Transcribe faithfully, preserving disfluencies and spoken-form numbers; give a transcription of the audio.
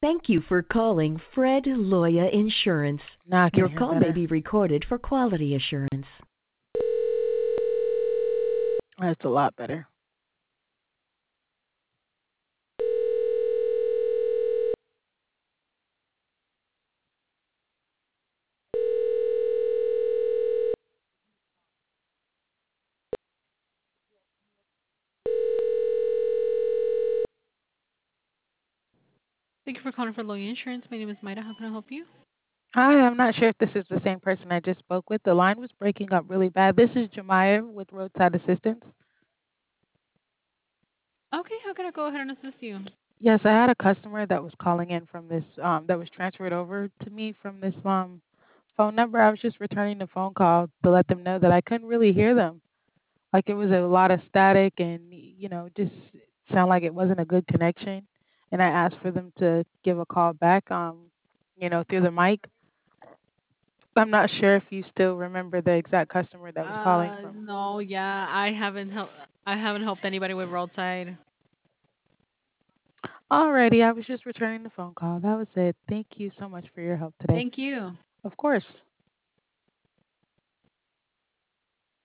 Thank you for calling Fred Loya Insurance. Now I can Your hear call may better. be recorded for quality assurance. That's a lot better. Thank you for calling for Loya Insurance. My name is Mayra. How can I help you? Hi, I'm not sure if this is the same person I just spoke with. The line was breaking up really bad. This is Jemiah with Roadside Assistance. Okay, how can I go ahead and assist you? Yes, I had a customer that was calling in from this um that was transferred over to me from this um phone number. I was just returning the phone call to let them know that I couldn't really hear them. Like it was a lot of static and you know, just sound like it wasn't a good connection. And I asked for them to give a call back um, you know, through the mic. I'm not sure if you still remember the exact customer that was calling Uh, from. no, yeah, I haven't helped. I haven't helped anybody with roadside. Alrighty, I was just returning the phone call. That was it. Thank you so much for your help today. Thank you. Of course.